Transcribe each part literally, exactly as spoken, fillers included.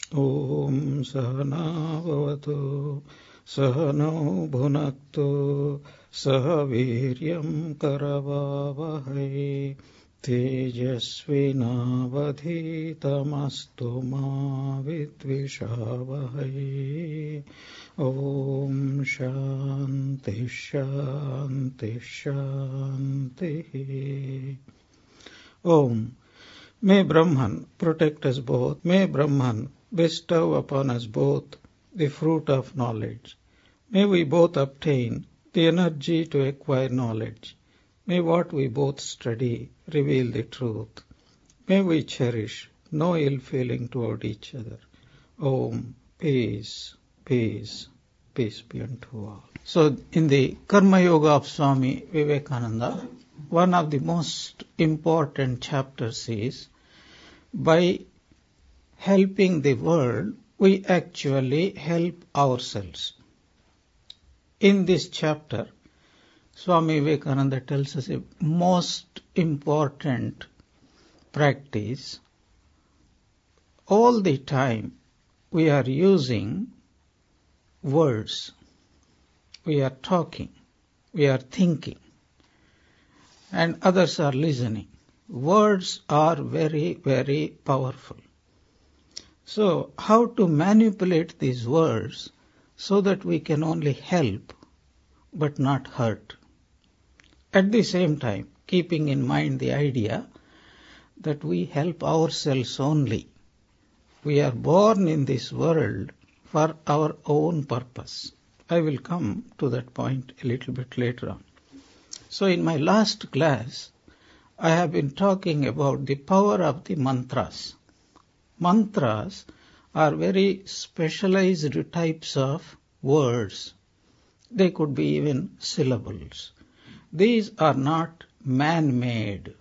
Om Sahana Bhavatu Sahano Bhunaktu Sahaviryam Karavavahai Tejasvinavadhitamastu ma vidvishavahai. Om Shanti Shanti Shanti. Om. May Brahman protect us both. May Brahman bestow upon us both the fruit of knowledge. May we both obtain the energy to acquire knowledge. May what we both study reveal the truth. May we cherish no ill feeling toward each other. Om, peace, peace, peace be unto all. So, in the Karma Yoga of Swami Vivekananda, one of the most important chapters is, by helping the world, we actually help ourselves. In this chapter, Swami Vivekananda tells us a most important practice. All the time we are using words, we are talking, we are thinking, and others are listening. Words are very, very powerful. So, how to manipulate these words so that we can only help but not hurt? At the same time, keeping in mind the idea that we help ourselves only. We are born in this world for our own purpose. I will come to that point a little bit later on. So, in my last class, I have been talking about the power of the mantras. Mantras are very specialized types of words. They could be even syllables. These are not man-made.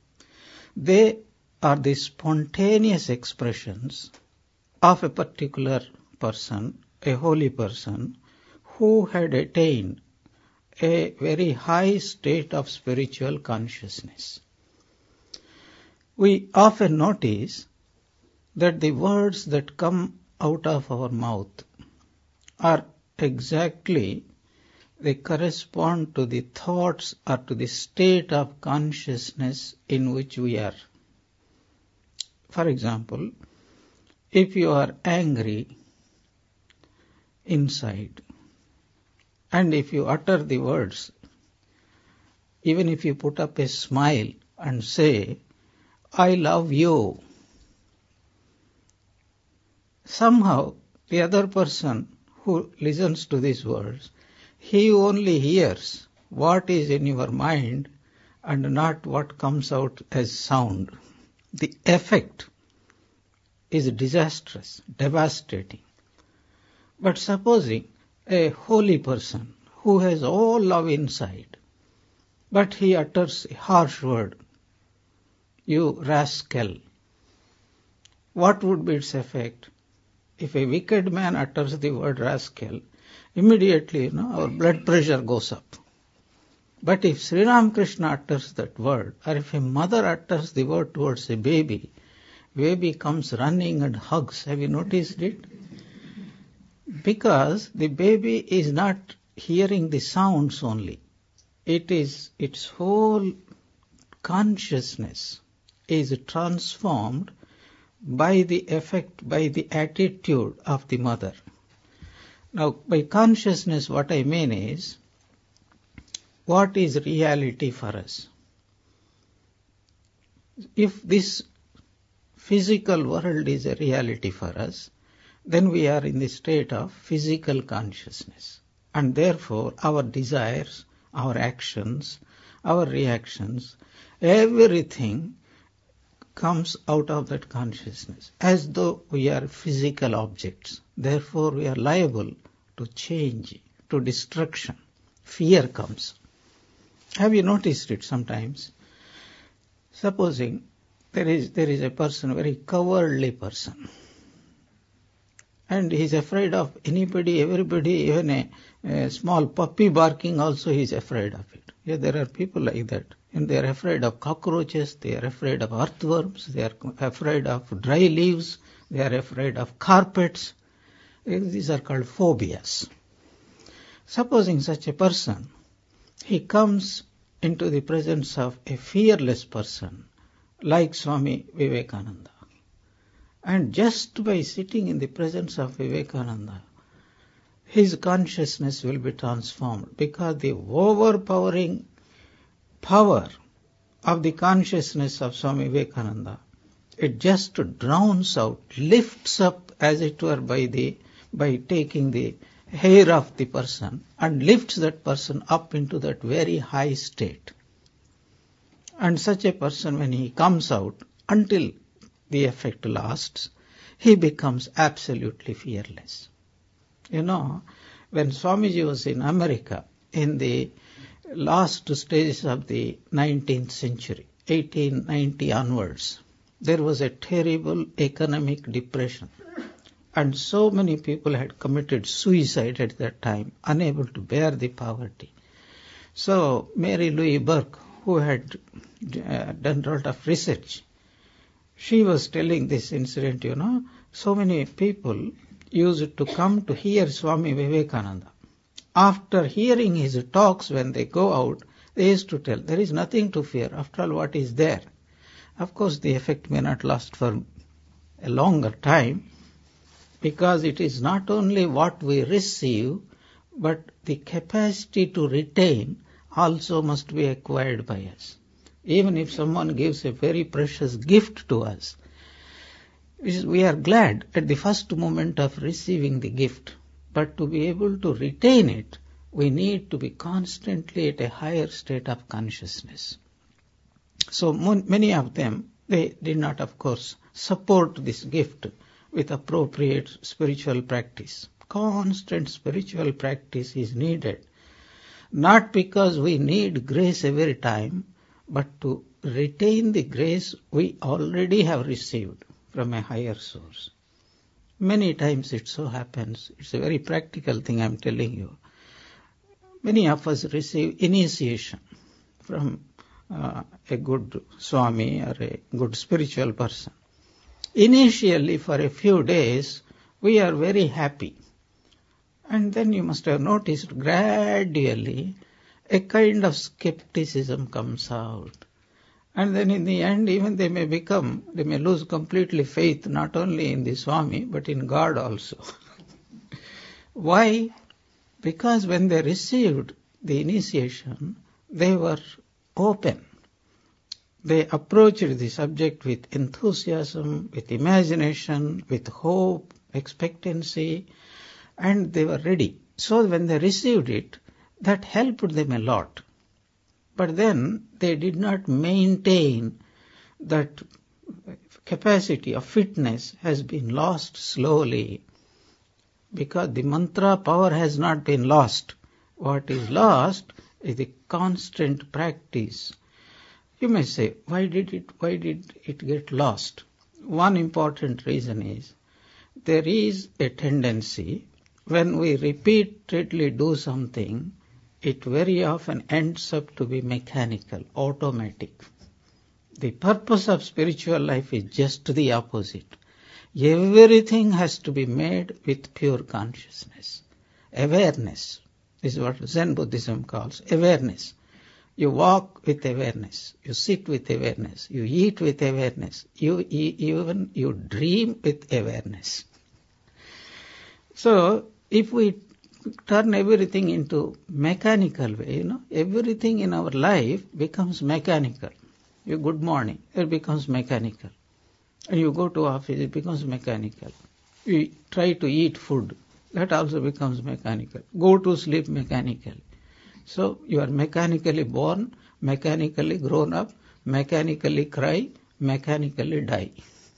They are the spontaneous expressions of a particular person, a holy person, who had attained a very high state of spiritual consciousness. We often notice that the words that come out of our mouth are exactly, they correspond to the thoughts or to the state of consciousness in which we are. For example, if you are angry inside, and if you utter the words, even if you put up a smile and say, I love you, somehow the other person who listens to these words, he only hears what is in your mind and not what comes out as sound. The effect is disastrous, devastating. But supposing a holy person who has all love inside, but he utters a harsh word, you rascal, what would be its effect? If a wicked man utters the word rascal, immediately, you know, our blood pressure goes up. But if Sri Ramakrishna utters that word, or if a mother utters the word towards a baby, baby comes running and hugs. Have you noticed it? Because the baby is not hearing the sounds only. It is, its whole consciousness is transformed by the effect, by the attitude of the mother. Now, by consciousness, what I mean is, what is reality for us? If this physical world is a reality for us, then we are in the state of physical consciousness. And therefore, our desires, our actions, our reactions, everything comes out of that consciousness, as though we are physical objects. Therefore, we are liable to change, to destruction. Fear comes. Have you noticed it sometimes? Supposing there is there is a person, a very cowardly person, and he is afraid of anybody, everybody, even a, a small puppy barking also he is afraid of it. Yeah, there are people like that. And they are afraid of cockroaches, they are afraid of earthworms, they are afraid of dry leaves, They are afraid of carpets. These are called phobias. Supposing such a person, he comes into the presence of a fearless person like Swami Vivekananda. And just by sitting in the presence of Vivekananda, his consciousness will be transformed, because the overpowering power of the consciousness of Swami Vivekananda, it just drowns out, lifts up, as it were, by the by taking the hair of the person and lifts that person up into that very high state. And such a person, when he comes out, until the effect lasts, he becomes absolutely fearless. You know, when Swamiji was in America in the last stages of the nineteenth century, eighteen ninety onwards, there was a terrible economic depression. And so many people had committed suicide at that time, unable to bear the poverty. So Mary Louise Burke, who had uh, done a lot of research, she was telling this incident, you know, so many people used to come to hear Swami Vivekananda. After hearing his talks, when they go out, they used to tell, there is nothing to fear. After all, what is there? Of course, the effect may not last for a longer time, because it is not only what we receive, but the capacity to retain also must be acquired by us. Even if someone gives a very precious gift to us, we are glad at the first moment of receiving the gift, but to be able to retain it, we need to be constantly at a higher state of consciousness. So many of them, they did not, of course, support this gift with appropriate spiritual practice. Constant spiritual practice is needed, not because we need grace every time, but to retain the grace we already have received from a higher source. Many times it so happens, it's a very practical thing I'm telling you. Many of us receive initiation from uh, a good Swami or a good spiritual person. Initially, for a few days, we are very happy. And then you must have noticed gradually a kind of skepticism comes out. And then in the end, even they may become, they may lose completely faith, not only in the Swami, but in God also. Why? Because when they received the initiation, they were open. They approached the subject with enthusiasm, with imagination, with hope, expectancy, and they were ready. So when they received it, that helped them a lot. But then they did not maintain that capacity of fitness, has been lost slowly, because the mantra power has not been lost. What is lost is the constant practice. You may say, why did it, why did it get lost? One important reason is, there is a tendency, when we repeatedly do something, it very often ends up to be mechanical, automatic. The purpose of spiritual life is just the opposite. Everything has to be made with pure consciousness. Awareness is what Zen Buddhism calls awareness. You walk with awareness, you sit with awareness, you eat with awareness, you even you dream with awareness. So if we turn everything into mechanical way, you know, everything in our life becomes mechanical. You good morning, it becomes mechanical. And you go to office, it becomes mechanical. You try to eat food, that also becomes mechanical. Go to sleep mechanically. So you are mechanically born, mechanically grown up, mechanically cry, mechanically die.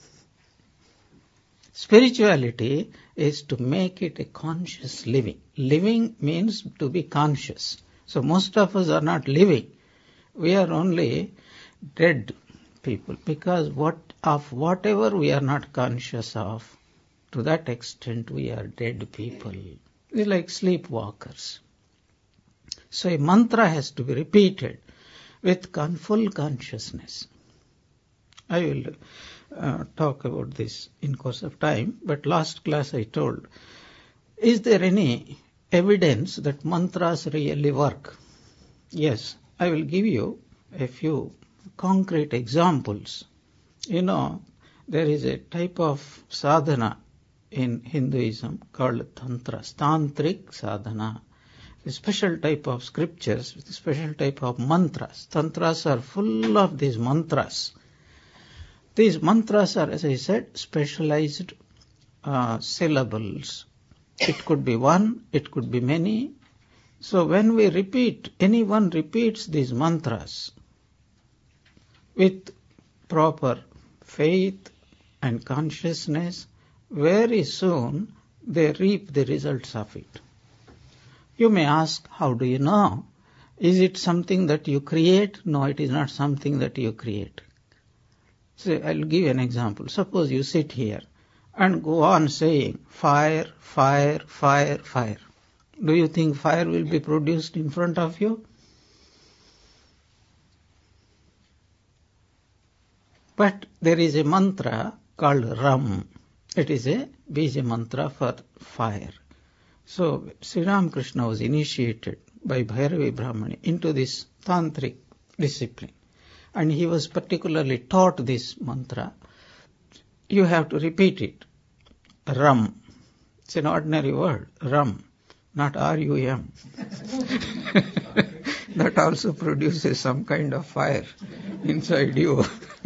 Spirituality is to make it a conscious living. Living means to be conscious. So most of us are not living. We are only dead people, because what of whatever we are not conscious of, to that extent we are dead people. We are like sleepwalkers. So a mantra has to be repeated with full consciousness. I will uh, talk about this in course of time, but last class I told, is there any evidence that mantras really work? Yes, I will give you a few concrete examples. You know, there is a type of sadhana in Hinduism called tantras, tantric sadhana. A special type of scriptures with a special type of mantras. Tantras are full of these mantras. These mantras are, as I said, specialized uh, syllables. It could be one, it could be many. So when we repeat, anyone repeats these mantras with proper faith and consciousness, very soon they reap the results of it. You may ask, how do you know? Is it something that you create? No, it is not something that you create. So I'll give you an example. Suppose you sit here and go on saying, fire, fire, fire, fire. Do you think fire will be produced in front of you? But there is a mantra called Ram. It is a Bija mantra for fire. So Sri Ramakrishna was initiated by Bhairavi Brahmani into this tantric discipline. And he was particularly taught this mantra. You have to repeat it. Ram. It's an ordinary word. Ram. Not R U M. That also produces some kind of fire inside you.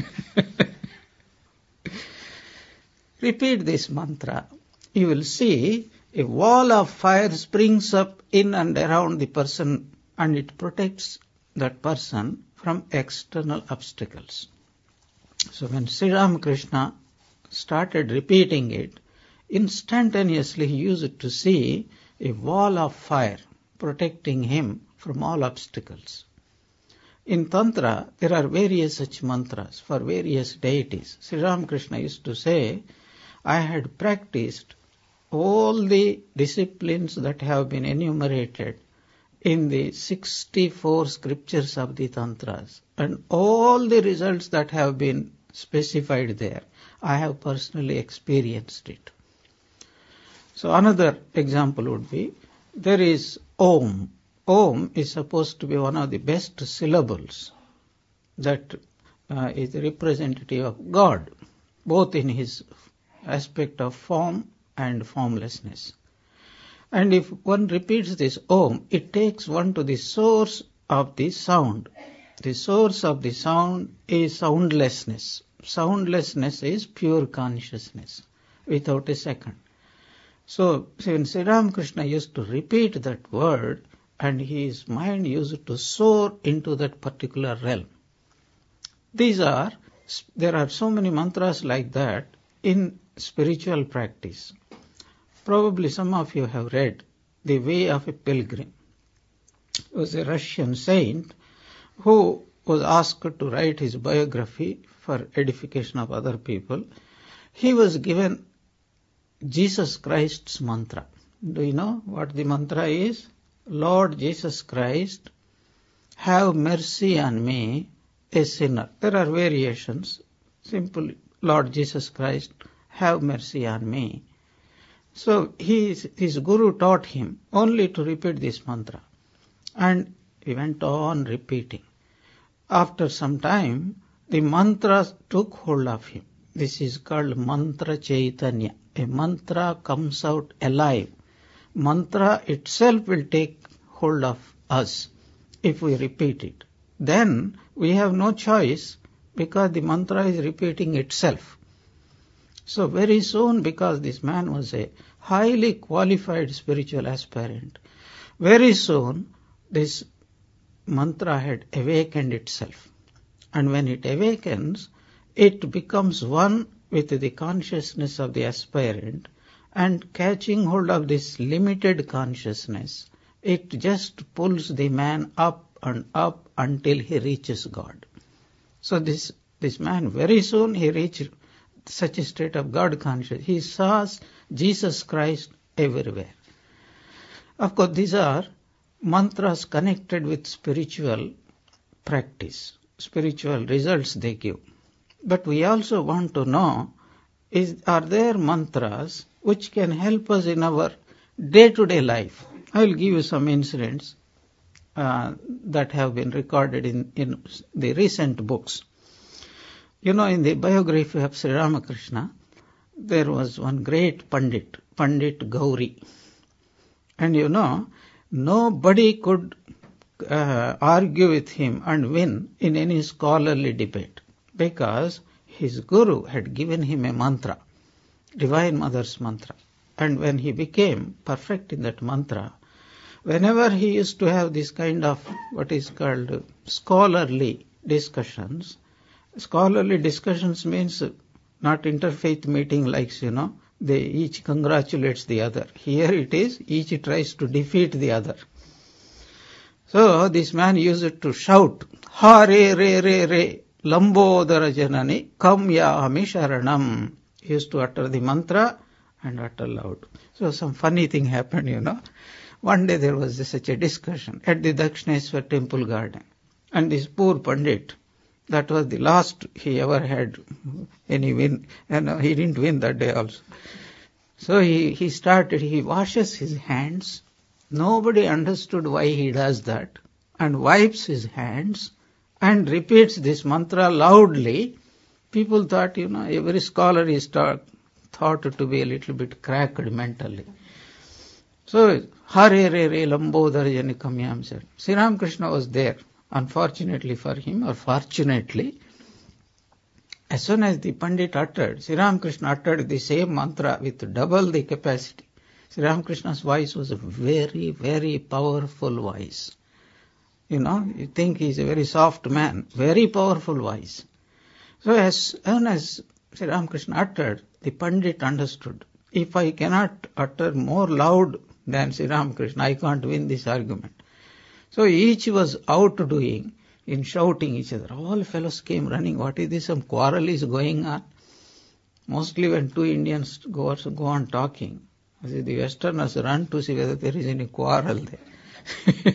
Repeat this mantra. You will see a wall of fire springs up in and around the person, and it protects that person from external obstacles. So when Sri Ramakrishna started repeating it, instantaneously he used to see a wall of fire protecting him from all obstacles. In Tantra, there are various such mantras for various deities. Sri Ramakrishna used to say, I had practiced all the disciplines that have been enumerated in the sixty-four scriptures of the Tantras, and all the results that have been specified there, I have personally experienced it. So another example would be, there is Om. Om is supposed to be one of the best syllables that uh, is representative of God, both in his aspect of form and formlessness. And if one repeats this Om, it takes one to the source of the sound. The source of the sound is soundlessness. Soundlessness is pure consciousness, without a second. So when Sri Ramakrishna used to repeat that word, and his mind used to soar into that particular realm. These are, there are so many mantras like that in spiritual practice. Probably some of you have read The Way of a Pilgrim. It was a Russian saint who was asked to write his biography for edification of other people. He was given Jesus Christ's mantra. Do you know what the mantra is? Lord Jesus Christ, have mercy on me, a sinner. There are variations. Simple, Lord Jesus Christ, have mercy on me. So his, his guru taught him only to repeat this mantra. And he went on repeating. After some time, the mantra took hold of him. This is called mantra chaitanya. A mantra comes out alive. Mantra itself will take hold of us if we repeat it. Then we have no choice because the mantra is repeating itself. So very soon, because this man was a highly qualified spiritual aspirant, very soon this mantra had awakened itself. And when it awakens, it becomes one with the consciousness of the aspirant, and catching hold of this limited consciousness, it just pulls the man up and up until he reaches God. So this, this man, very soon he reached such a state of God consciousness. He saw Jesus Christ everywhere. Of course, these are mantras connected with spiritual practice, spiritual results they give. But we also want to know, is are there mantras which can help us in our day-to-day life? I will give you some incidents uh, that have been recorded in, in the recent books. You know, in the biography of Sri Ramakrishna, there was one great Pandit, Pandit Gauri. And you know, nobody could uh, argue with him and win in any scholarly debate, because his guru had given him a mantra, Divine Mother's mantra. And when he became perfect in that mantra, whenever he used to have this kind of what is called scholarly discussions, scholarly discussions means not interfaith meeting likes, you know, they each congratulates the other. Here it is, each tries to defeat the other. So this man used it to shout, Ha re re re re, Lambodara Janani, Kam Yahami Sharanam. He used to utter the mantra and utter loud. So some funny thing happened, you know. One day there was such a discussion at the Dakshineswar temple garden. And this poor Pandit, that was the last he ever had any win, and he didn't win that day also. So he, he started, he washes his hands. Nobody understood why he does that, and wipes his hands and repeats this mantra loudly. People thought, you know, every scholar is taught, thought to be a little bit cracked mentally. So, Hare Re Re Lambodara Janikamyam said. Sri Ramakrishna was there. Unfortunately for him, or fortunately, as soon as the Pandit uttered, Sri Ramakrishna uttered the same mantra with double the capacity. Sri Ramakrishna's voice was a very, very powerful voice. You know, you think he's a very soft man, very powerful voice. So as soon as Sri Ramakrishna uttered, the Pandit understood. If I cannot utter more loud than Sri Ramakrishna, I can't win this argument. So each was outdoing in shouting each other. All fellows came running. What is this? Some quarrel is going on. Mostly when two Indians go, go on talking, the Westerners run to see whether there is any quarrel there.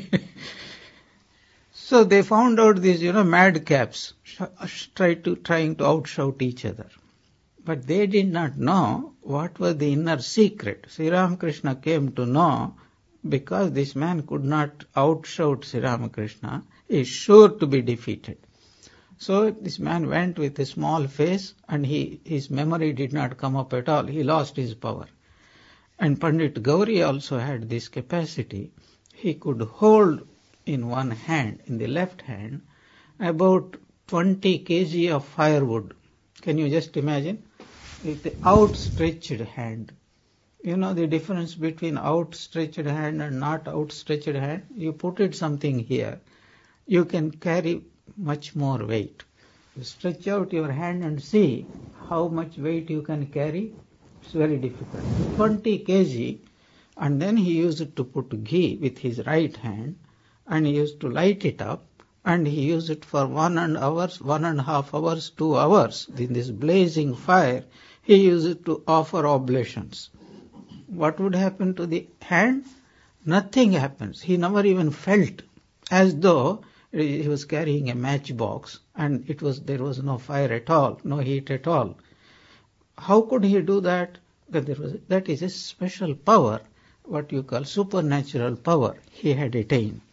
So they found out these, you know, madcaps try to, trying to outshout each other. But they did not know what was the inner secret. Sri Ramakrishna came to know, because this man could not outshout Sri Ramakrishna, he is sure to be defeated. So this man went with a small face, and he, his memory did not come up at all. He lost his power. And Pandit Gauri also had this capacity. He could hold in one hand, in the left hand, about twenty kilograms of firewood. Can you just imagine? With the outstretched hand. You know the difference between outstretched hand and not outstretched hand? You put it something here, you can carry much more weight. You stretch out your hand and see how much weight you can carry. It's very difficult. twenty kilograms, and then he used it to put ghee with his right hand, and he used to light it up, and he used it for one and hours, one and a half hours, two hours. In this blazing fire, he used it to offer oblations. What would happen to the hand? Nothing happens. He never even felt, as though he was carrying a matchbox and it was there was no fire at all, no heat at all. How could he do that? That, there was, that is a special power, what you call supernatural power, he had attained.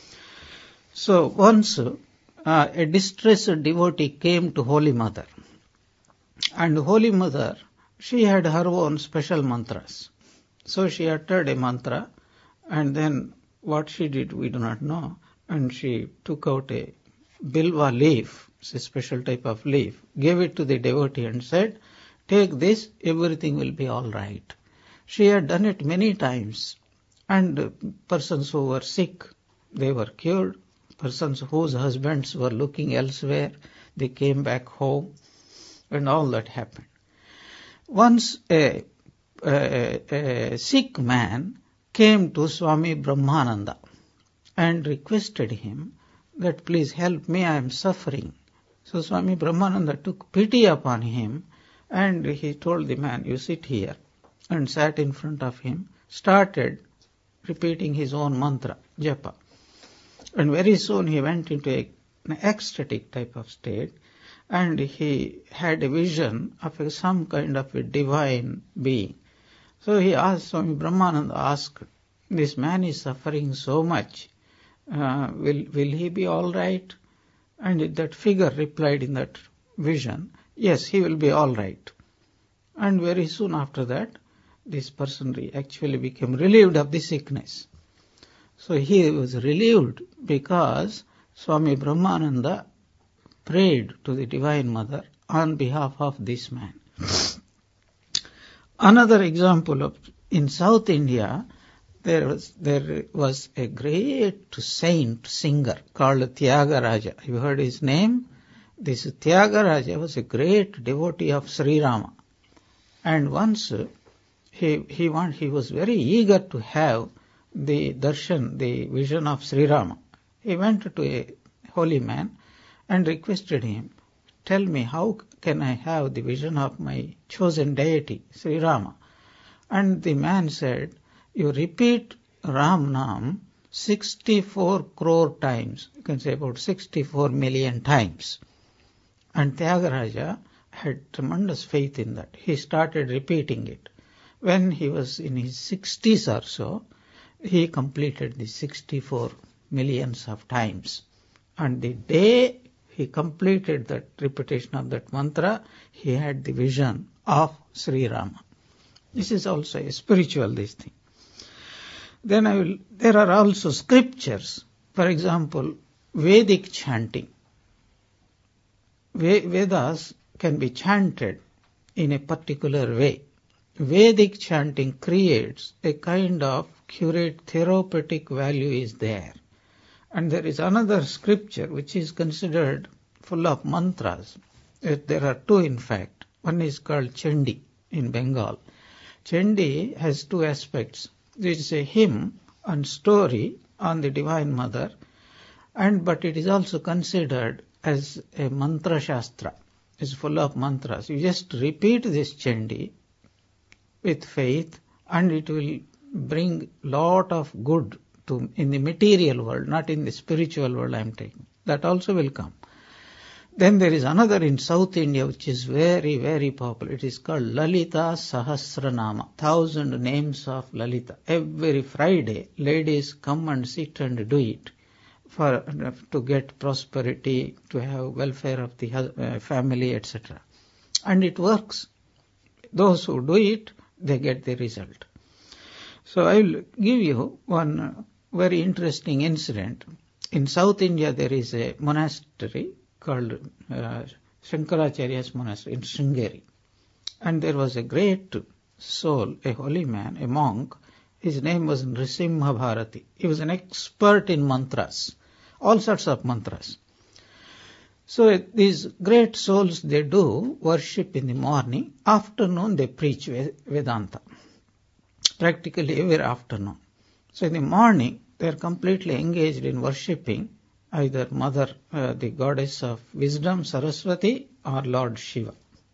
So once uh, a distressed devotee came to Holy Mother, and Holy Mother, she had her own special mantras. So she uttered a mantra, and then what she did we do not know, and she took out a bilva leaf, it's a special type of leaf, gave it to the devotee and said, take this, everything will be all right. She had done it many times, and persons who were sick, they were cured. Persons whose husbands were looking elsewhere, they came back home, and all that happened. Once a, a, a sick man came to Swami Brahmananda and requested him that please help me, I am suffering. So Swami Brahmananda took pity upon him, and he told the man, you sit here, and sat in front of him, started repeating his own mantra, japa. And very soon he went into a, an ecstatic type of state, and he had a vision of a, some kind of a divine being. So he asked, Swami Brahmananda asked, this man is suffering so much, uh, will, will he be all right? And that figure replied in that vision, yes, he will be all right. And very soon after that, this person actually became relieved of the sickness. So he was relieved because Swami Brahmananda prayed to the Divine Mother on behalf of this man. Another example of, in South India, there was, there was a great saint singer called Tyagaraja. You heard his name? This Tyagaraja was a great devotee of Sri Rama. And once he, he, want, he was very eager to have the darshan, the vision of Sri Rama. He went to a holy man and requested him, tell me how can I have the vision of my chosen deity, Sri Rama? And the man said, you repeat Ram Nam sixty-four crore times. You can say about sixty-four million times. And Tyagaraja had tremendous faith in that. He started repeating it. When he was in his sixties or so, he completed the sixty-four millions of times. And the day he completed that repetition of that mantra, he had the vision of Sri Rama. This is also a spiritual this thing. Then I will, there are also scriptures. For example, Vedic chanting. Vedas can be chanted in a particular way. Vedic chanting creates a kind of curate therapeutic value is there. And there is another scripture which is considered full of mantras. There are two in fact. One is called Chandi in Bengal. Chandi has two aspects. There is a hymn and story on the Divine Mother, and but it is also considered as a mantra shastra. It's full of mantras. You just repeat this Chandi with faith and it will bring lot of good to in the material world, not in the spiritual world I am taking. That also will come. Then there is another in South India which is very, very popular. It is called Lalita Sahasranama, thousand names of Lalita. Every Friday, ladies come and sit and do it for to get prosperity, to have welfare of the uh, family, et cetera. And it works. Those who do it, they get the result. So I will give you one very interesting incident. In South India, there is a monastery called uh, Shankaracharya's monastery in Sringeri. And there was a great soul, a holy man, a monk. His name was Nrisimha Bharati. He was an expert in mantras, all sorts of mantras. So these great souls, they do worship in the morning. Afternoon, they preach Vedanta, practically every afternoon. So in the morning, they are completely engaged in worshipping either Mother, uh, the goddess of wisdom, Saraswati, or Lord Shiva.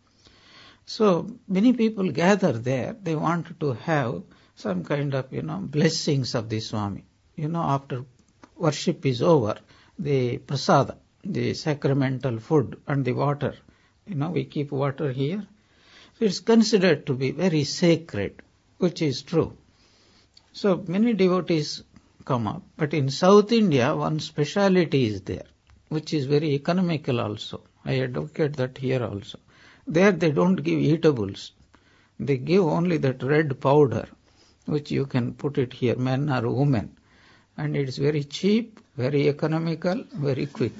So many people gather there. They want to have some kind of, you know, blessings of the Swami. You know, after worship is over, the prasada, the sacramental food and the water, you know, we keep water here. So it's considered to be very sacred, which is true. So many devotees come up. But in South India, one speciality is there, which is very economical also. I advocate that here also. There they don't give eatables. They give only that red powder, which you can put it here, men or women. And it is very cheap, very economical, very quick.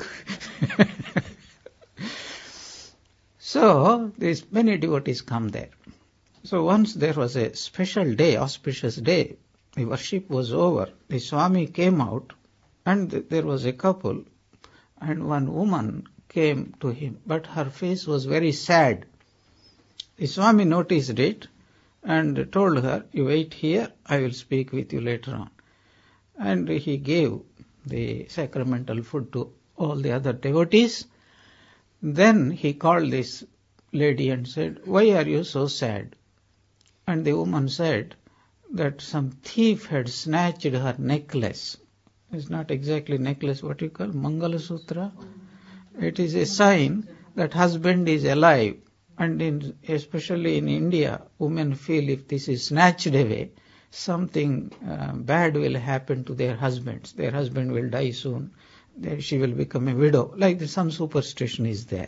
So, these many devotees come there. So once there was a special day, auspicious day, the worship was over. The Swami came out and there was a couple and one woman came to him, but her face was very sad. The Swami noticed it and told her, you wait here, I will speak with you later on. And he gave the sacramental food to all the other devotees. Then he called this lady and said, why are you so sad? And the woman said that some thief had snatched her necklace. It's not exactly necklace, what you call Mangala Sutra. It is a sign that husband is alive, and in, especially in India, women feel if this is snatched away, something uh, bad will happen to their husbands. Their husband will die soon. There she will become a widow. Like this, some superstition is there.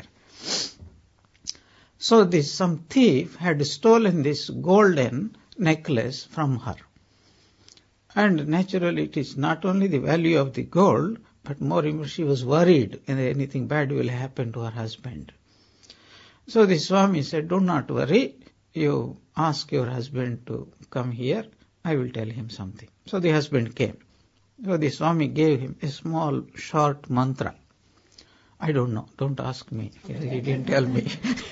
So this some thief had stolen this golden necklace from her. And naturally it is not only the value of the gold, but more importantly she was worried that anything bad will happen to her husband. So the Swami said, do not worry, you ask your husband to come here, I will tell him something. So the husband came. So the Swami gave him a small short mantra. I don't know, don't ask me, he didn't tell me.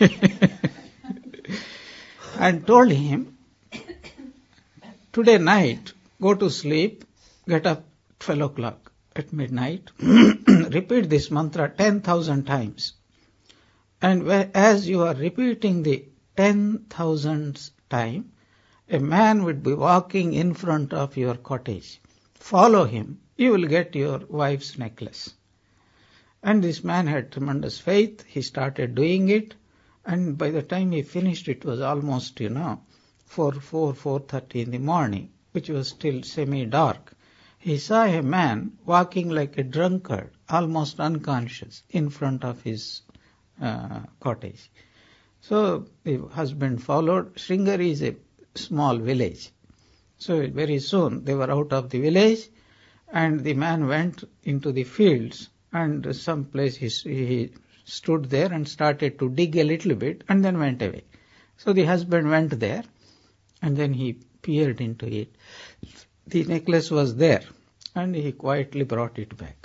And told him, today night, go to sleep, get up twelve o'clock at midnight, repeat this mantra ten thousand times. And as you are repeating the ten thousandth time, a man would be walking in front of your cottage. Follow him, you will get your wife's necklace. And this man had tremendous faith. He started doing it. And by the time he finished, it was almost, you know, four, four, four thirty in the morning, which was still semi-dark. He saw a man walking like a drunkard, almost unconscious, in front of his uh, cottage. So the husband followed. Sringeri is a small village. So very soon they were out of the village, and the man went into the fields, and some place he, he stood there and started to dig a little bit and then went away. So the husband went there and then he peered into it. The necklace was there and he quietly brought it back.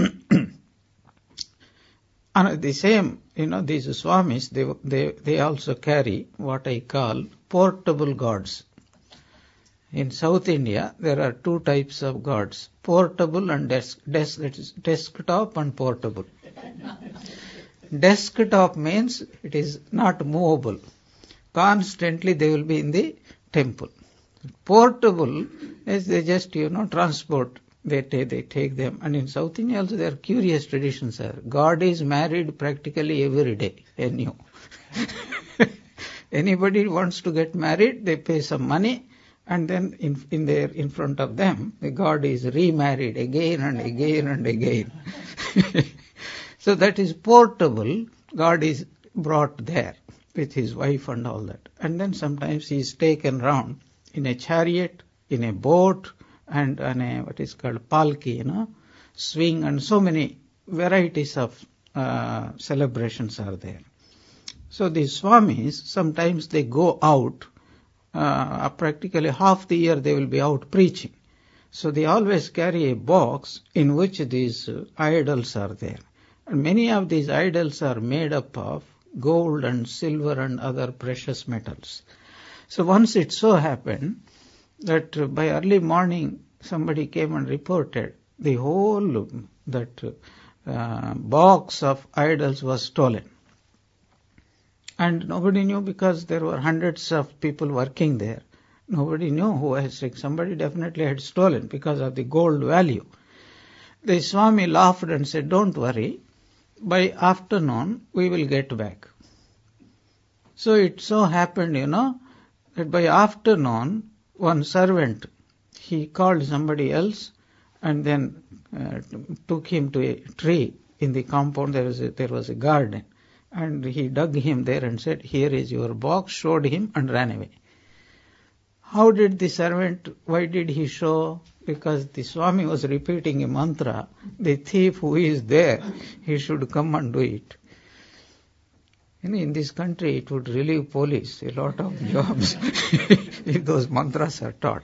And the same, you know, these Swamis, they, they, they also carry what I call portable gods. In South India, there are two types of gods, portable and desk, desk, that is desktop and portable. Desktop means it is not movable. Constantly they will be in the temple. Portable is they just, you know, transport. They take, they take them. And in South India also there are curious traditions. Sir. God is married practically every day. Anyhow. Anybody wants to get married, they pay some money. And then in, in their, in front of them, the God is remarried again and again and again. So that is portable. God is brought there with his wife and all that. And then sometimes he is taken round in a chariot, in a boat, and on a, what is called palki, you know, swing, and so many varieties of uh, celebrations are there. So these Swamis, sometimes they go out, uh, practically half the year they will be out preaching. So they always carry a box in which these uh, idols are there. And many of these idols are made up of gold and silver and other precious metals. So once it so happened that uh, by early morning somebody came and reported the whole that uh, box of idols was stolen. And nobody knew because there were hundreds of people working there. Nobody knew who had taken. Somebody definitely had stolen because of the gold value. The Swami laughed and said, don't worry, by afternoon we will get back. So it so happened, you know, that by afternoon one servant, he called somebody else and then uh, took him to a tree in the compound. There was a, there was a garden. And he dug him there and said, here is your box, showed him and ran away. How did the servant, why did he show? Because the Swami was repeating a mantra, the thief who is there, he should come and do it. You know, in this country it would relieve police a lot of jobs if those mantras are taught.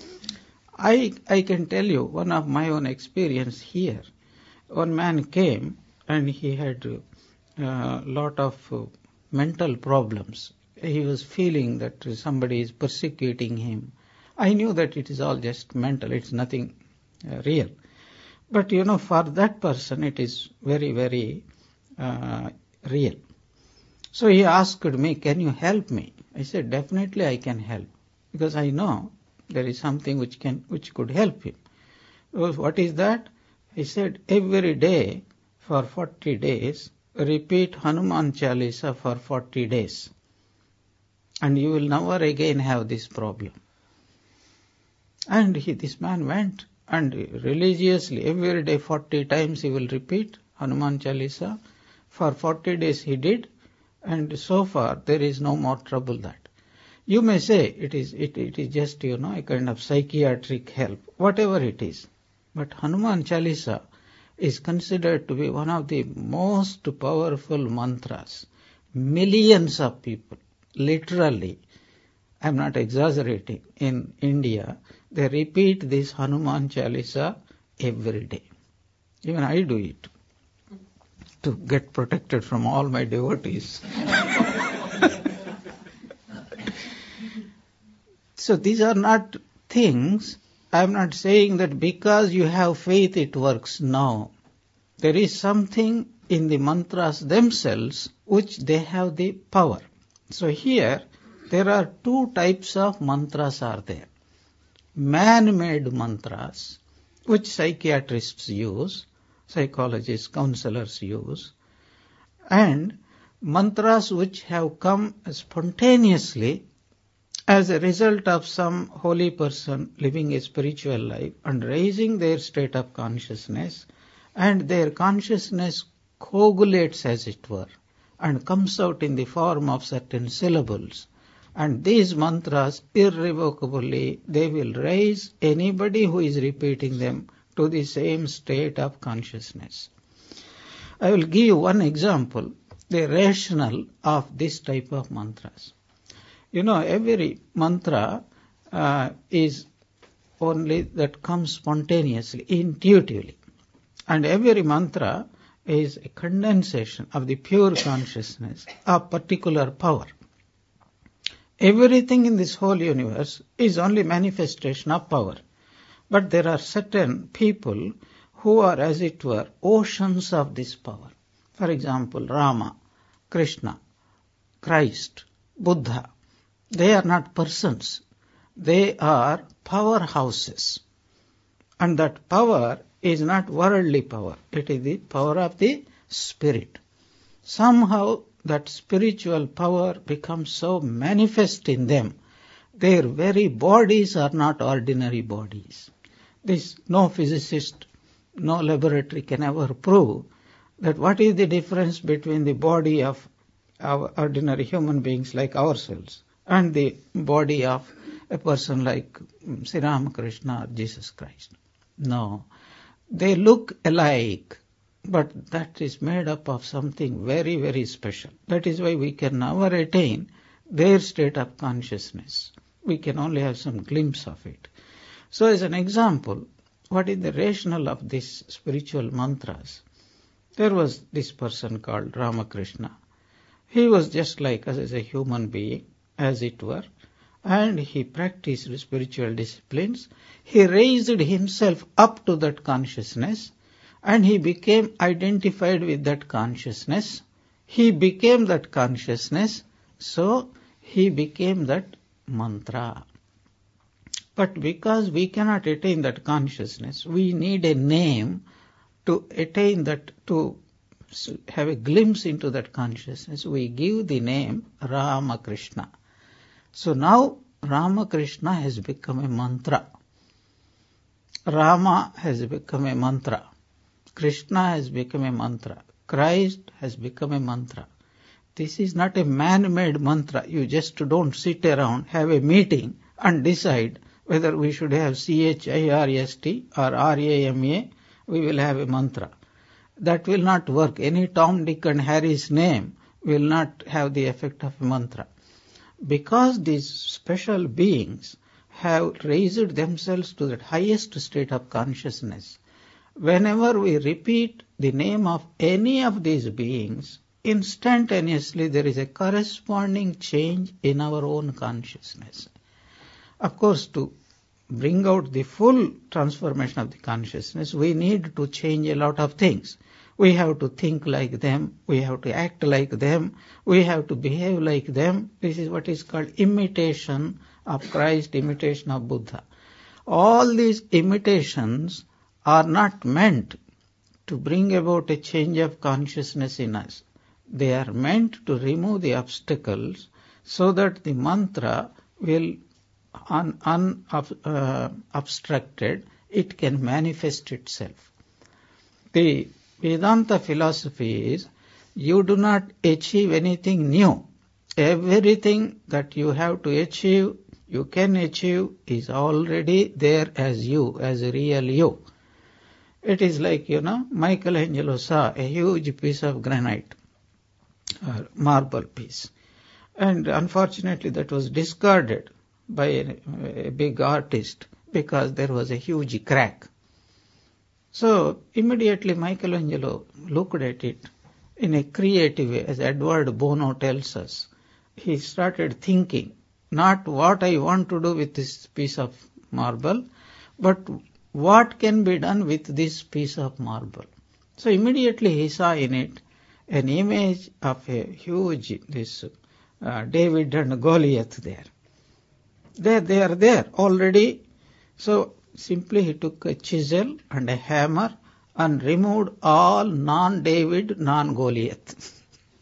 I, I can tell you one of my own experience here. One man came and he had a uh, lot of uh, mental problems. He was feeling that somebody is persecuting him. I knew that it is all just mental, it's nothing uh, real. But you know, for that person it is very, very uh, real. So he asked me, can you help me? I said, definitely I can help, because I know there is something which can, which could help him. What is that? He said, every day for forty days, repeat Hanuman Chalisa for forty days. And you will never again have this problem. And he, this man went and religiously every day forty times he will repeat Hanuman Chalisa. For forty days he did, and so far there is no more trouble that. You may say it is it, it is just, you know, a kind of psychiatric help, whatever it is. But Hanuman Chalisa is considered to be one of the most powerful mantras. Millions of people, literally, I am not exaggerating, in India, they repeat this Hanuman Chalisa every day. Even I do it to get protected from all my devotees. So these are not things, I am not saying that because you have faith it works. No. There is something in the mantras themselves which they have the power. So here there are two types of mantras are there. Man-made mantras, which psychiatrists use, psychologists, counselors use, and mantras which have come spontaneously as a result of some holy person living a spiritual life and raising their state of consciousness, and their consciousness coagulates, as it were, and comes out in the form of certain syllables. And these mantras, irrevocably, they will raise anybody who is repeating them to the same state of consciousness. I will give you one example, the rationale of this type of mantras. You know, every mantra uh, is only that comes spontaneously, intuitively. And every mantra is a condensation of the pure consciousness of particular power. Everything in this whole universe is only manifestation of power. But there are certain people who are, as it were, oceans of this power. For example, Rama, Krishna, Christ, Buddha. They are not persons. They are powerhouses. And that power is not worldly power. It is the power of the spirit. Somehow that spiritual power becomes so manifest in them. Their very bodies are not ordinary bodies. This no physicist, no laboratory can ever prove that what is the difference between the body of our ordinary human beings like ourselves and the body of a person like Sri Ramakrishna or Jesus Christ. No. They look alike, but that is made up of something very, very special. That is why we can never attain their state of consciousness. We can only have some glimpse of it. So as an example, what is the rationale of these spiritual mantras? There was this person called Ramakrishna. He was just like us as a human being, as it were, and he practiced spiritual disciplines. He raised himself up to that consciousness, and he became identified with that consciousness. He became that consciousness, so he became that mantra. But because we cannot attain that consciousness, we need a name to attain that, to have a glimpse into that consciousness. We give the name Ramakrishna. So now Ramakrishna has become a mantra. Rama has become a mantra. Krishna has become a mantra. Christ has become a mantra. This is not a man-made mantra. You just don't sit around, have a meeting and decide whether we should have C H I R S T or R A M A. We will have a mantra. That will not work. Any Tom, Dick and Harry's name will not have the effect of a mantra. Because these special beings have raised themselves to that highest state of consciousness, whenever we repeat the name of any of these beings, instantaneously there is a corresponding change in our own consciousness. Of course, to bring out the full transformation of the consciousness, we need to change a lot of things. We have to think like them, we have to act like them, we have to behave like them. This is what is called imitation of Christ, imitation of Buddha. All these imitations are not meant to bring about a change of consciousness in us. They are meant to remove the obstacles so that the mantra will, un, un, uh, obstructed, it can manifest itself. The Vedanta philosophy is, you do not achieve anything new. Everything that you have to achieve, you can achieve, is already there as you, as a real you. It is like, you know, Michelangelo saw a huge piece of granite, or marble piece. And unfortunately that was discarded by a, a big artist because there was a huge crack. So immediately Michelangelo looked at it in a creative way, as Edward Bono tells us. He started thinking, not what I want to do with this piece of marble, but what can be done with this piece of marble. So immediately he saw in it an image of a huge, this uh, David and Goliath there. They, they are there already. So simply he took a chisel and a hammer and removed all non-David, non-Goliath.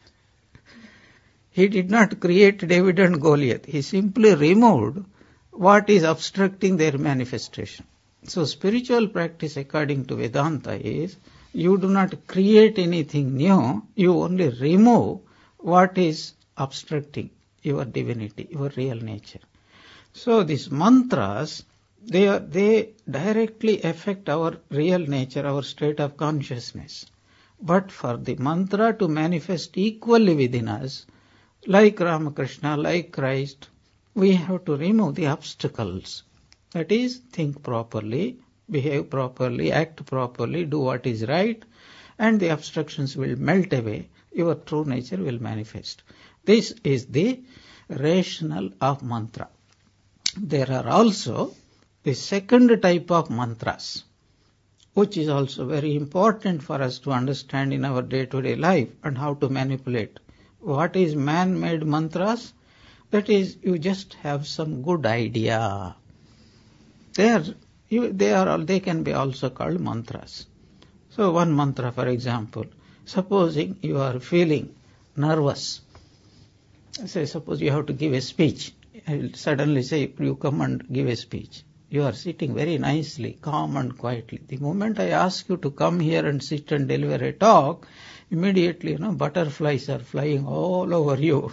He did not create David and Goliath. He simply removed what is obstructing their manifestation. So spiritual practice according to Vedanta is, you do not create anything new, you only remove what is obstructing your divinity, your real nature. So these mantras, they are, they directly affect our real nature, our state of consciousness. But for the mantra to manifest equally within us, like Ramakrishna, like Christ, we have to remove the obstacles. That is, think properly, behave properly, act properly, do what is right, and the obstructions will melt away. Your true nature will manifest. This is the rationale of mantra. There are also the second type of mantras, which is also very important for us to understand in our day-to-day life and how to manipulate. What is man-made mantras? That is, you just have some good idea. They are, you, they are, they can be also called mantras. So one mantra, for example, supposing you are feeling nervous. Say, suppose you have to give a speech. I will suddenly say, you come and give a speech. You are sitting very nicely, calm and quietly. The moment I ask you to come here and sit and deliver a talk, immediately, you know, butterflies are flying all over you.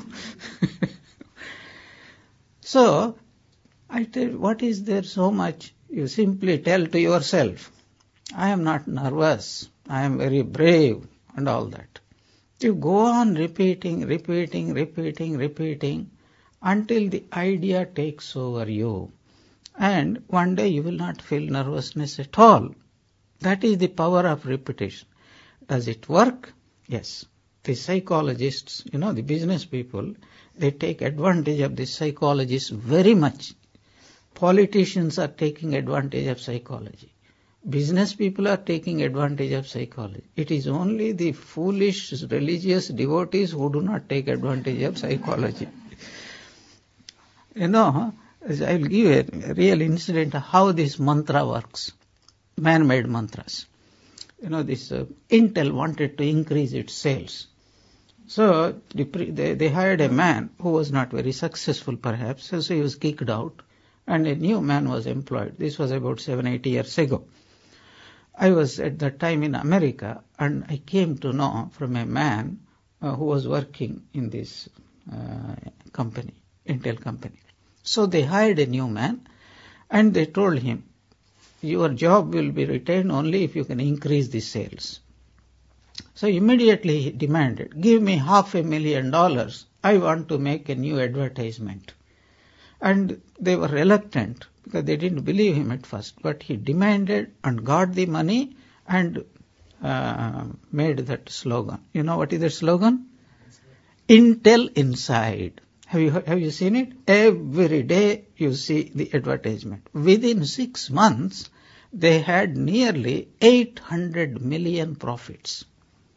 So, I tell, what is there so much? You simply tell to yourself, I am not nervous, I am very brave, and all that. You go on repeating, repeating, repeating, repeating, until the idea takes over you. And one day you will not feel nervousness at all. That is the power of repetition. Does it work? Yes. The psychologists, you know, the business people, they take advantage of the psychologists very much. Politicians are taking advantage of psychology. Business people are taking advantage of psychology. It is only the foolish religious devotees who do not take advantage of psychology. You know, I will give a real incident of how this mantra works. Man-made mantras. You know, this uh, Intel wanted to increase its sales. So the pre- they, they hired a man who was not very successful perhaps, so he was kicked out and a new man was employed. This was about seven, eight years ago. I was at that time in America and I came to know from a man uh, who was working in this uh, company, Intel company. So they hired a new man and they told him, your job will be retained only if you can increase the sales. So immediately he demanded, give me half a million dollars. I want to make a new advertisement. And they were reluctant because they didn't believe him at first. But he demanded and got the money and uh, made that slogan. You know what is that slogan? Intel Inside. Have you have you seen it? Every day you see the advertisement. Within six months, they had nearly eight hundred million profits.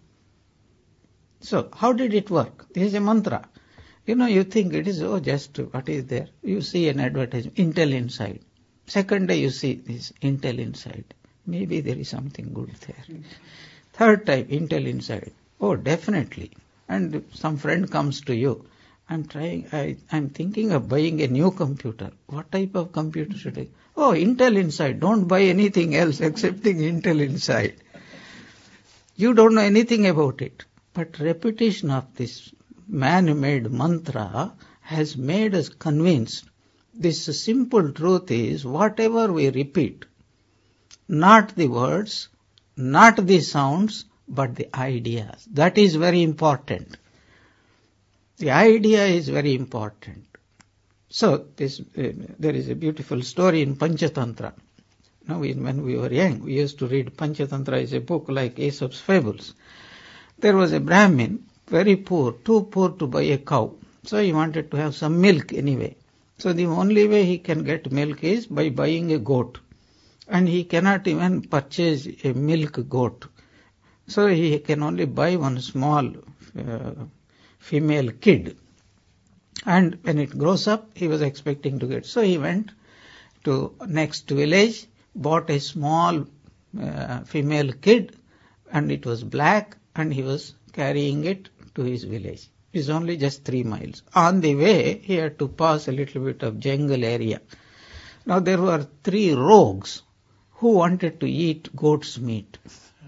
So how did it work? This is a mantra. You know, you think it is, oh, just what is there? You see an advertisement, Intel Inside. Second day you see this, Intel Inside. Maybe there is something good there. Third time, Intel Inside. Oh, definitely. And some friend comes to you, I'm trying, I, I'm thinking of buying a new computer. What type of computer should I? Oh, Intel Inside. Don't buy anything else excepting Intel Inside. You don't know anything about it. But repetition of this man-made mantra has made us convinced. This simple truth is, whatever we repeat, not the words, not the sounds, but the ideas. That is very important. The idea is very important. So this, uh, there is a beautiful story in Panchatantra. Now, we, when we were young, we used to read Panchatantra as a book like Aesop's Fables. There was a Brahmin, very poor, too poor to buy a cow. So he wanted to have some milk anyway. So the only way he can get milk is by buying a goat. And he cannot even purchase a milk goat. So he can only buy one small uh, female kid. And when it grows up, he was expecting to get. So he went to next village, bought a small uh, female kid, and it was black, and he was carrying it to his village. It's only just three miles. On the way, he had to pass a little bit of jungle area. Now there were three rogues who wanted to eat goat's meat.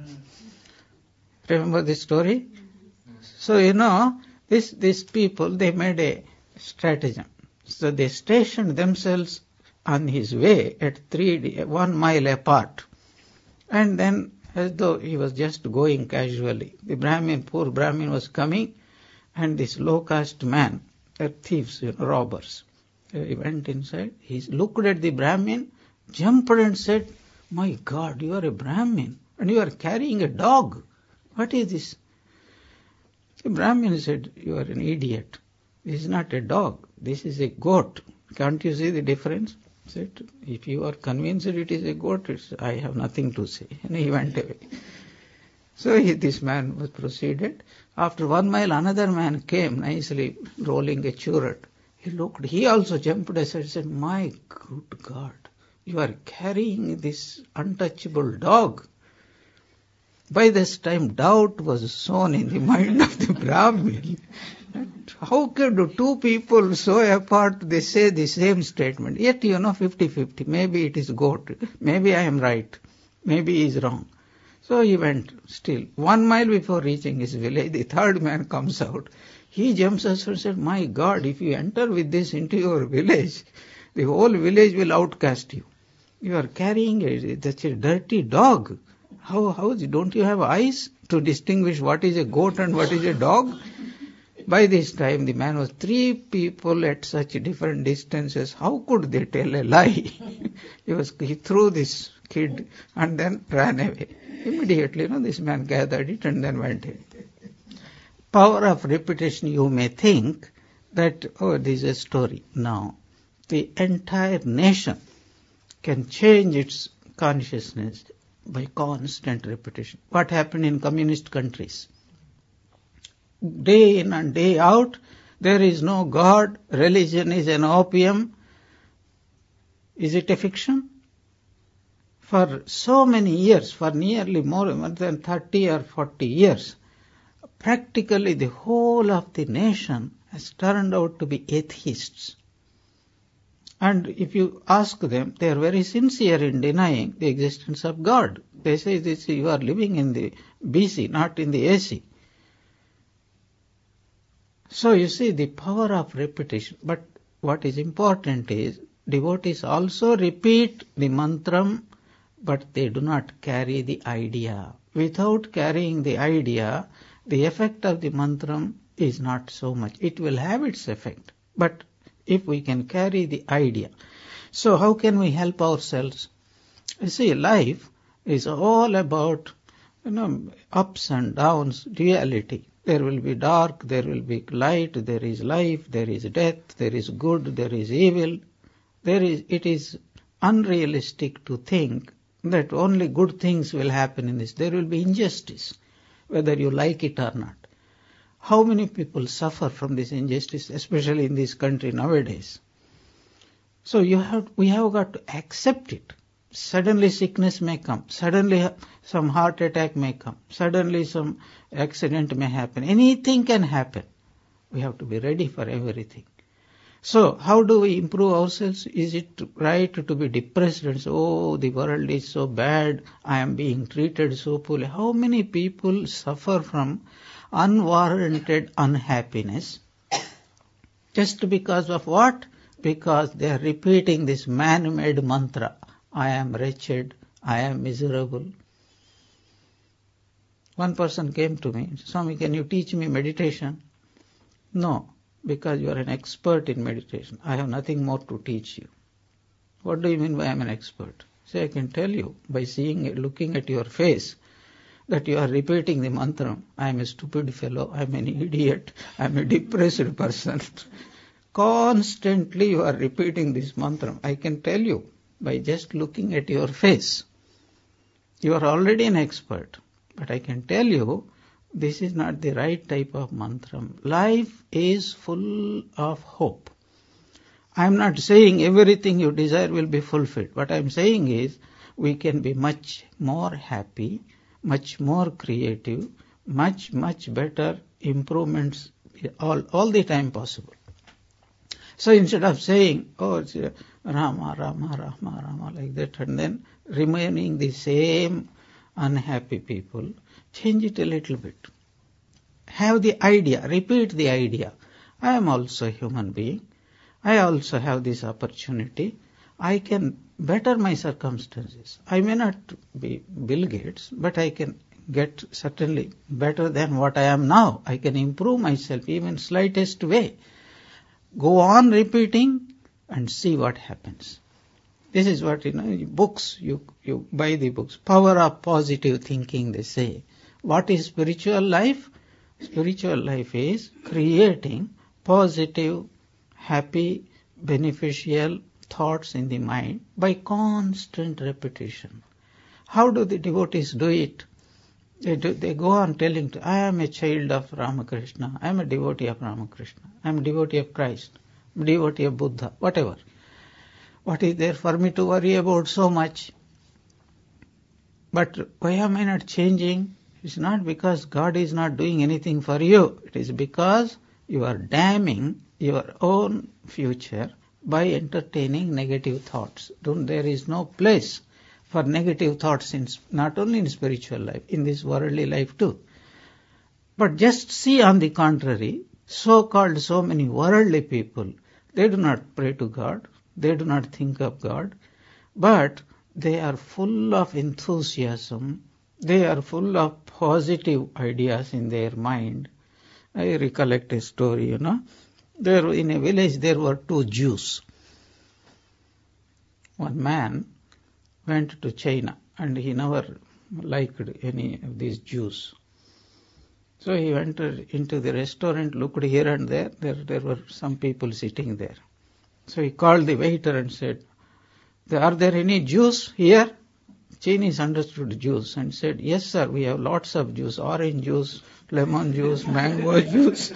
Remember this story? So, you know, this, these people, they made a stratagem. So they stationed themselves on his way at three, one mile apart. And then, as though he was just going casually, the Brahmin, poor Brahmin was coming, and this low-caste man, they're thieves, you know, robbers. He went inside, he looked at the Brahmin, jumped and said, "My God, you are a Brahmin, and you are carrying a dog. What is this?" The Brahmin said, "You are an idiot. This is not a dog. This is a goat. Can't you see the difference?" He said, "If you are convinced it is a goat, it's, I have nothing to say." And he went away. So he, this man was proceeded. After one mile, another man came, nicely rolling a churret. He looked, he also jumped aside and said, "My good God, you are carrying this untouchable dog." By this time, doubt was sown in the mind of the Brahmin. How can two people so apart, they say the same statement? Yet, you know, fifty-fifty. Maybe it is goat. Maybe I am right. Maybe he is wrong. So he went still. One mile before reaching his village, the third man comes out. He jumps us and said, "My God, if you enter with this into your village, the whole village will outcast you. You are carrying a, such a dirty dog. How, how, don't you have eyes to distinguish what is a goat and what is a dog?" By this time, the man was three people at such different distances. How could they tell a lie? he was, he threw this kid and then ran away. Immediately, you know, this man gathered it and then went away. Power of repetition, you may think that, oh, this is a story. No. The entire nation can change its consciousness by constant repetition. What happened in communist countries? Day in and day out, there is no God, religion is an opium. Is it a fiction? For so many years, for nearly more than thirty or forty years, practically the whole of the nation has turned out to be atheists. And if you ask them, they are very sincere in denying the existence of God. They say this, you are living in the B C, not in the A C. So you see the power of repetition. But what is important is, devotees also repeat the mantram, but they do not carry the idea. Without carrying the idea, the effect of the mantram is not so much. It will have its effect, but if we can carry the idea. So how can we help ourselves? You see, life is all about, you know, ups and downs, duality. There will be dark, there will be light, there is life, there is death, there is good, there is evil. There is, it is unrealistic to think that only good things will happen in this. There will be injustice, whether you like it or not. How many people suffer from this injustice, especially in this country nowadays? So you have, we have got to accept it. Suddenly sickness may come. Suddenly some heart attack may come. Suddenly some accident may happen. Anything can happen. We have to be ready for everything. So, how do we improve ourselves? Is it right to be depressed and say, oh, the world is so bad, I am being treated so poorly? How many people suffer from unwarranted unhappiness? Just because of what? Because they are repeating this man-made mantra. I am wretched, I am miserable. One person came to me, Swami, can you teach me meditation? No, because you are an expert in meditation. I have nothing more to teach you. What do you mean by I am an expert? Say, I can tell you by seeing it, looking at your face, that you are repeating the mantra. I am a stupid fellow, I am an idiot, I am a depressed person. Constantly you are repeating this mantra. I can tell you by just looking at your face. You are already an expert. But I can tell you, this is not the right type of mantra. Life is full of hope. I am not saying everything you desire will be fulfilled. What I am saying is, we can be much more happy, much more creative, much, much better improvements all, all the time possible. So instead of saying, oh, it's Rama, Rama, Rama, Rama, like that, and then remaining the same unhappy people, change it a little bit. Have the idea, repeat the idea. I am also a human being. I also have this opportunity. I can better my circumstances. I may not be Bill Gates, but I can get certainly better than what I am now. I can improve myself even slightest way. Go on repeating and see what happens. This is what, you know, books, you, you buy the books. Power of positive thinking, they say. What is spiritual life? Spiritual life is creating positive, happy, beneficial thoughts in the mind by constant repetition. How do the devotees do it? They, do, they go on telling, I am a child of Ramakrishna, I am a devotee of Ramakrishna, I am a devotee of Christ, I am a devotee of Buddha, whatever. What is there for me to worry about so much? But why am I not changing? It's not because God is not doing anything for you. It is because you are damning your own future by entertaining negative thoughts. Don't, there is no place for negative thoughts, in, not only in spiritual life, in this worldly life too. But just see on the contrary, so-called so many worldly people, they do not pray to God, they do not think of God, but they are full of enthusiasm, they are full of positive ideas in their mind. I recollect a story, you know. There in a village there were two Jews. One man went to China and he never liked any of these Jews. So he went into the restaurant, looked here and there, there, there were some people sitting there. So he called the waiter and said, are there any Jews here? Chinese understood Jews and said, yes sir, we have lots of juice, orange juice, lemon juice, mango juice.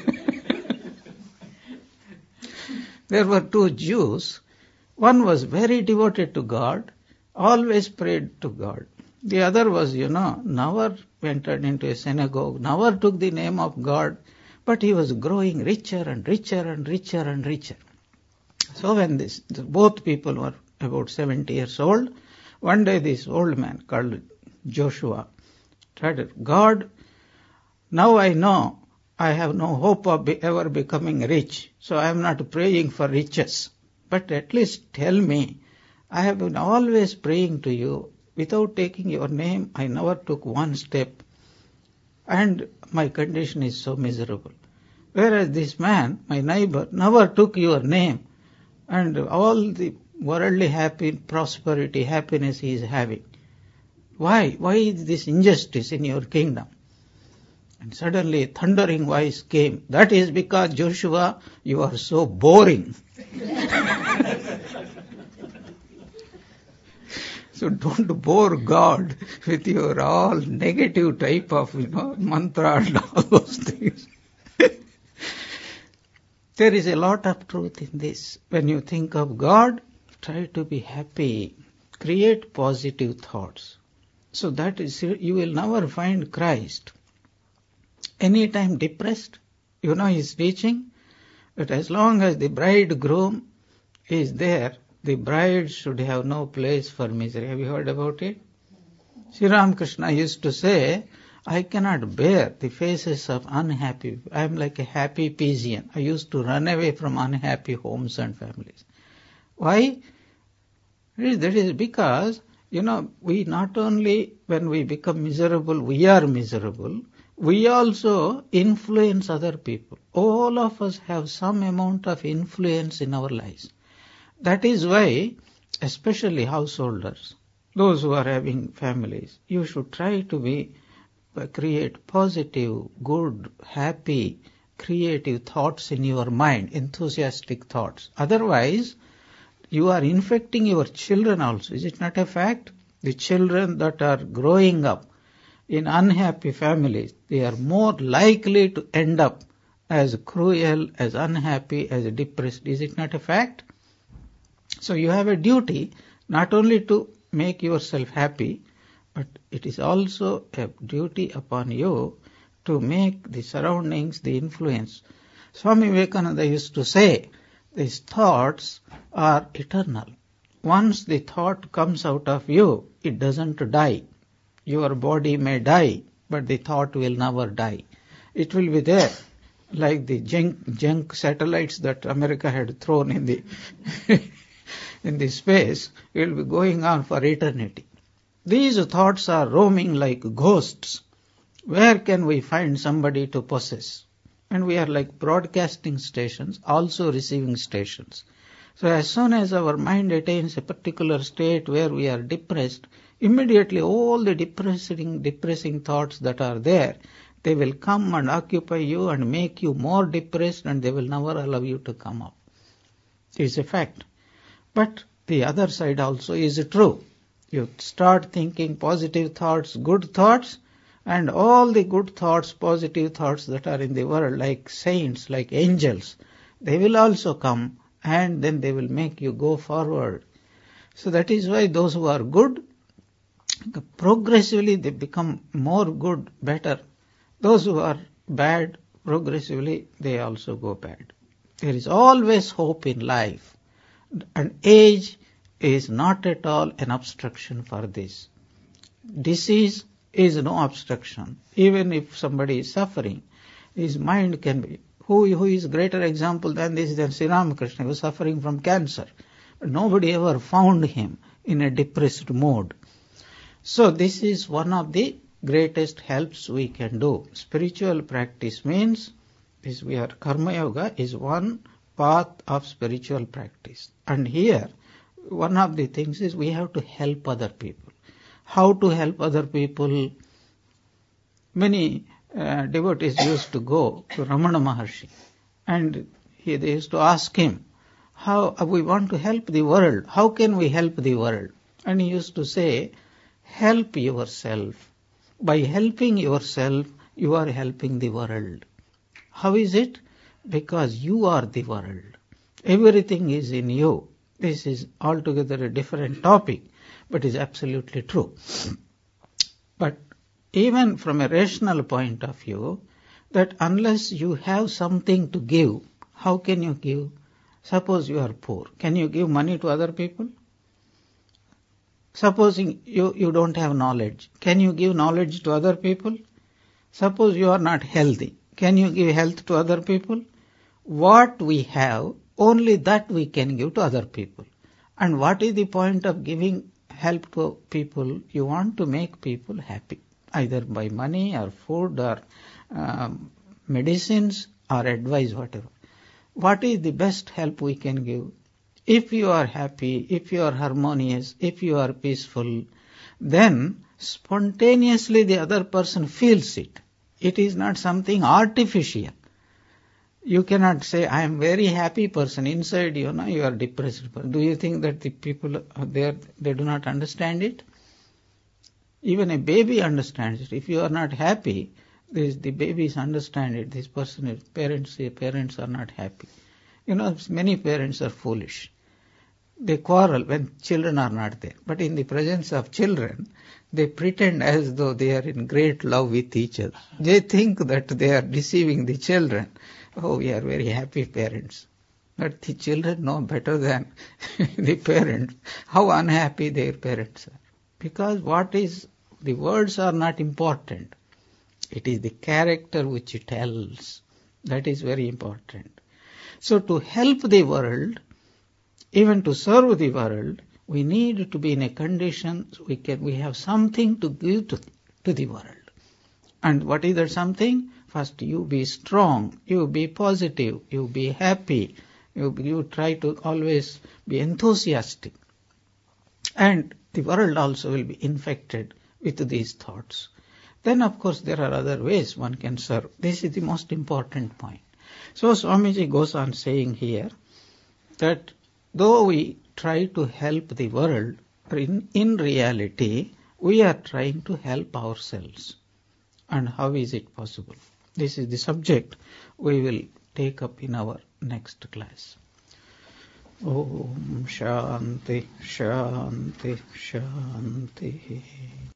There were two Jews. One was very devoted to God, always prayed to God. The other was, you know, never entered into a synagogue, never took the name of God, but he was growing richer and richer and richer and richer. So when this, both people were about seventy years old, one day this old man called Joshua tried, God, now I know I have no hope of be ever becoming rich, so I am not praying for riches. But at least tell me, I have been always praying to you. Without taking your name, I never took one step. And my condition is so miserable. Whereas this man, my neighbor, never took your name. And all the worldly happy, prosperity, happiness he is having. Why? Why is this injustice in your kingdom? And suddenly a thundering voice came. That is because, Joshua, you are so boring. So don't bore God with your all negative type of, you know, mantra and all those things. There is a lot of truth in this. When you think of God, try to be happy. create positive thoughts. So that is, you will never find Christ anytime depressed. You know his teaching, that as long as the bridegroom is there, the bride should have no place for misery. Have you heard about it? Sri Ramakrishna used to say, I cannot bear the faces of unhappy. I am like a happy pigeon. I used to run away from unhappy homes and families. Why? That is because, you know, we not only, when we become miserable, we are miserable, we also influence other people. All of us have some amount of influence in our lives. That is why, especially householders, those who are having families, you should try to be create positive, good, happy, creative thoughts in your mind, enthusiastic thoughts. Otherwise, you are infecting your children also. Is it not a fact? The children that are growing up in unhappy families, they are more likely to end up as cruel, as unhappy, as depressed. Is it not a fact? So you have a duty not only to make yourself happy, but it is also a duty upon you to make the surroundings, the influence. Swami Vivekananda used to say, these thoughts are eternal. Once the thought comes out of you, it doesn't die. Your body may die, but the thought will never die. It will be there, like the junk, junk satellites that America had thrown in the in the space. It will be going on for eternity. These thoughts are roaming like ghosts. Where can we find somebody to possess? And we are like broadcasting stations, also receiving stations. So as soon as our mind attains a particular state where we are depressed, immediately all the depressing, depressing thoughts that are there, they will come and occupy you and make you more depressed, and they will never allow you to come up. It is a fact. But the other side also is true. You start thinking positive thoughts, good thoughts, and all the good thoughts, positive thoughts that are in the world, like saints, like angels, they will also come, and then they will make you go forward. So that is why those who are good, progressively they become more good, better. Those who are bad, progressively they also go bad. There is always hope in life. And age is not at all an obstruction for this. Disease is no obstruction. Even if somebody is suffering, his mind can be. Who, who is greater example than this than Sri Ramakrishna? He was suffering from cancer. But nobody ever found him in a depressed mode. So this is one of the greatest helps we can do. Spiritual practice means, this we are, Karma Yoga is one path of spiritual practice. And here, one of the things is we have to help other people. How to help other people? Many uh, devotees used to go to Ramana Maharshi, and he, they used to ask him, how we want to help the world, how can we help the world? And he used to say, help yourself. By helping yourself, you are helping the world. How is it? Because you are the world. Everything is in you. This is altogether a different topic, but is absolutely true. But even from a rational point of view, that unless you have something to give, how can you give? Suppose you are poor. Can you give money to other people? Supposing you, you don't have knowledge. Can you give knowledge to other people? Suppose you are not healthy. Can you give health to other people? What we have, only that we can give to other people. And what is the point of giving help to people? You want to make people happy, either by money or food or um, medicines or advice, whatever. What is the best help we can give? If you are happy, if you are harmonious, if you are peaceful, then spontaneously the other person feels it. It is not something artificial. You cannot say, I am very happy person. Inside, you know, you are depressed. Do you think that the people there, they do not understand it? Even a baby understands it. If you are not happy, this, the babies understand it. This person is, parents, parents are not happy. You know, many parents are foolish. they quarrel when children are not there. But in the presence of children, they pretend as though they are in great love with each other. They think that they are deceiving the children. Oh, we are very happy parents. But the children know better than the parents how unhappy their parents are. Because what is, the words are not important. It is the character which it tells. That is very important. So to help the world, even to serve the world, we need to be in a condition we can we have something to give to, to the world. And what is that something? First, you be strong, you be positive, you be happy, you, you try to always be enthusiastic. And the world also will be infected with these thoughts. Then, of course, there are other ways one can serve. This is the most important point. So Swamiji goes on saying here that though we try to help the world, in, in reality, we are trying to help ourselves. And how is it possible? This is the subject we will take up in our next class. Om Shanti, Shanti, Shanti.